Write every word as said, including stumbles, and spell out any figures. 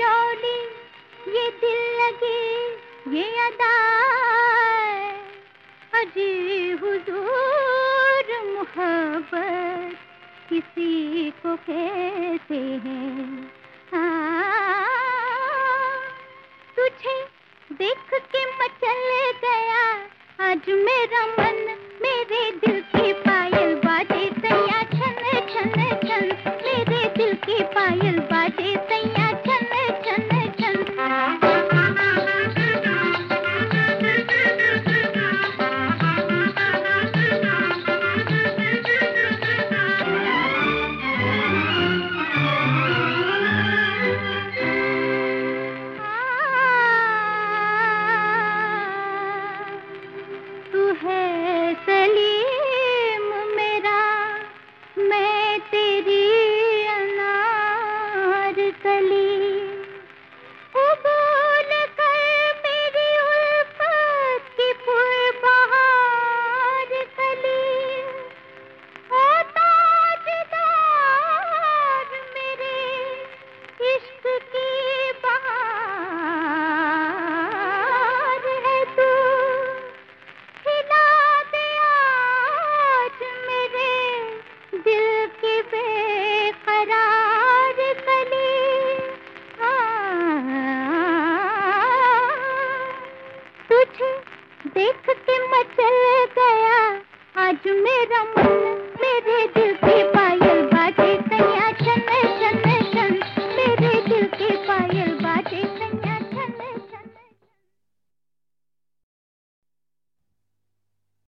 ठिठोली, ये दिल लगी ये अदा, अजी हुजूर मोहब्बत किसी को कहते हैं। हाँ, तुझे देख के मचल गया आज मेरा मन, मेरे दिल की पायल बाजे सैया छन छन छन, मेरे दिल की पायल बाजे सैया छन छन छन। तू है सलीम मेरा, मैं तेरी अनार कली, कबूल कर मेरी उल्फत की फूलबहार कली। ओ ताजदार मेरे इश्क की बहार है तू, खिला दे आज मेरे दिल की बेकरार कली। तुझे देख के मचल गया आज मेरा मन, मेरे दिल की